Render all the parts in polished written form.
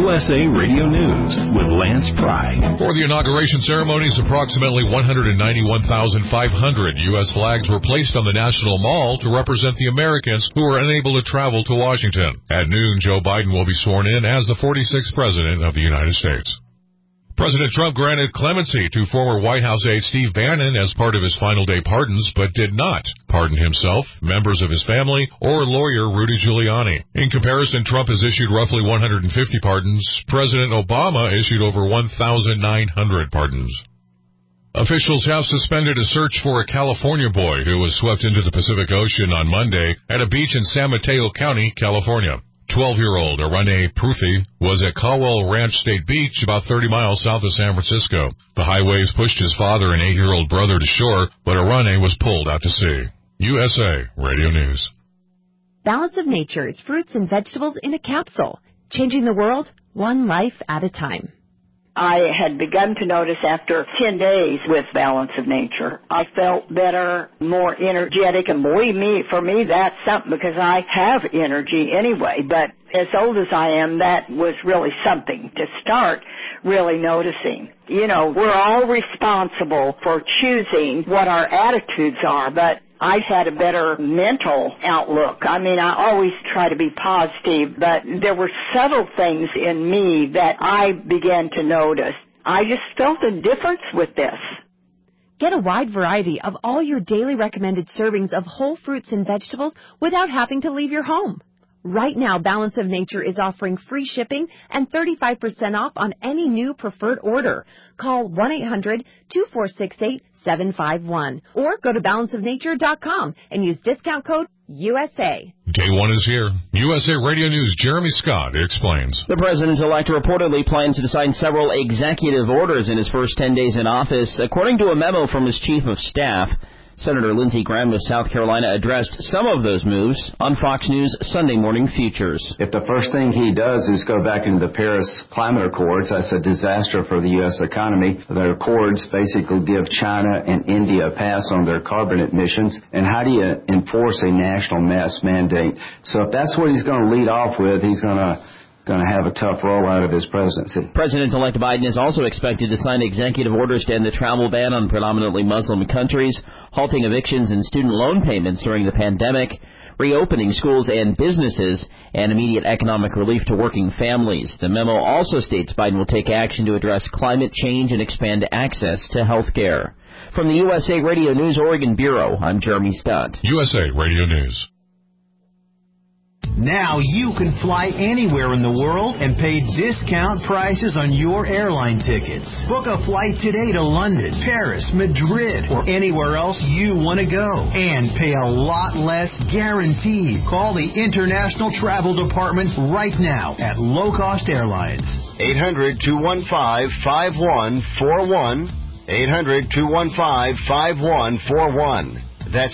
USA Radio News with Lance Pry. For the inauguration ceremonies, approximately 191,500 U.S. flags were placed on the National Mall to represent the Americans who were unable to travel to Washington. At noon, Joe Biden will be sworn in as the 46th President of the United States. President Trump granted clemency to former White House aide Steve Bannon as part of his final day pardons, but did not pardon himself, members of his family, or lawyer Rudy Giuliani. In comparison, Trump has issued roughly 150 pardons. President Obama issued over 1,900 pardons. Officials have suspended a search for a California boy who was swept into the Pacific Ocean on Monday at a beach in San Mateo County, California. 12-year-old Arane Pruthi was at Caldwell Ranch State Beach about 30 miles south of San Francisco. The high waves pushed his father and 8-year-old brother to shore, but Arane was pulled out to sea. USA Radio News. Balance of Nature's fruits and vegetables in a capsule, changing the world one life at a time. I had begun to notice after 10 days with Balance of Nature, I felt better, more energetic, and believe me, for me, that's something because I have energy anyway. But as old as I am, that was really something to start really noticing. You know, we're all responsible for choosing what our attitudes are, but I had a better mental outlook. I mean, I always try to be positive, but there were subtle things in me that I began to notice. I just felt a difference with this. Get a wide variety of all your daily recommended servings of whole fruits and vegetables without having to leave your home. Right now, Balance of Nature is offering free shipping and 35% off on any new preferred order. Call 1-800-2468-751 or go to balanceofnature.com and use discount code USA. Day one is here. USA Radio News' Jeremy Scott explains. The president-elect reportedly plans to sign several executive orders in his first 10 days in office, according to a memo from his chief of staff. Senator Lindsey Graham of South Carolina addressed some of those moves on Fox News Sunday Morning Futures. If the first thing he does is go back into the Paris Climate Accords, that's a disaster for the U.S. economy. The accords basically give China and India a pass on their carbon emissions. And how do you enforce a national mass mandate? So if that's what he's going to lead off with, he's going to have a tough roll out of his presidency. President-elect Biden is also expected to sign executive orders to end the travel ban on predominantly Muslim countries, halting evictions and student loan payments during the pandemic, reopening schools and businesses, and immediate economic relief to working families. The memo also states Biden will take action to address climate change and expand access to health care. From the USA Radio News Oregon Bureau, I'm Jeremy Scott. USA Radio News. Now you can fly anywhere in the world and pay discount prices on your airline tickets. Book a flight today to London, Paris, Madrid, or anywhere else you want to go. And pay a lot less guaranteed. Call the International Travel Department right now at Low Cost Airlines. 800-215-5141. 800-215-5141. That's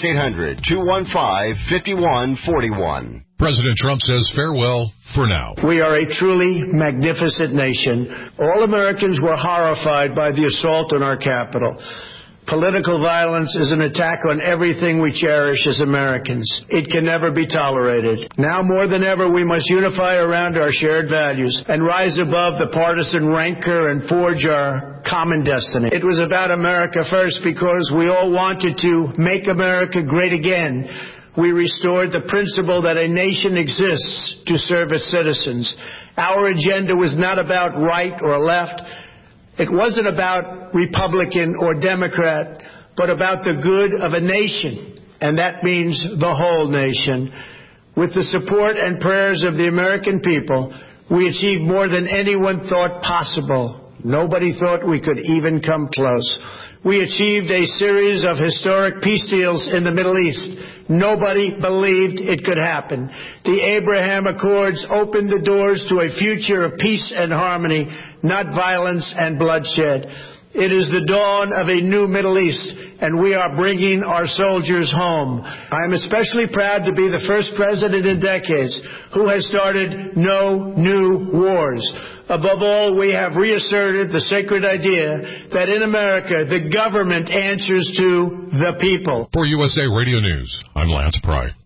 800-215-5141. President Trump says farewell for now. We are a truly magnificent nation. All Americans were horrified by the assault on our capital. Political violence is an attack on everything we cherish as Americans. It can never be tolerated. Now more than ever, we must unify around our shared values and rise above the partisan rancor and forge our common destiny. It was about America first because we all wanted to make America great again. We restored the principle that a nation exists to serve its citizens. Our agenda was not about right or left. It wasn't about Republican or Democrat, but about the good of a nation, and that means the whole nation. With the support and prayers of the American people, we achieved more than anyone thought possible. Nobody thought we could even come close. We achieved a series of historic peace deals in the Middle East. Nobody believed it could happen. The Abraham Accords opened the doors to a future of peace and harmony, not violence and bloodshed. It is the dawn of a new Middle East, and we are bringing our soldiers home. I am especially proud to be the first president in decades who has started no new wars. Above all, we have reasserted the sacred idea that in America, the government answers to the people. For USA Radio News, I'm Lance Pry.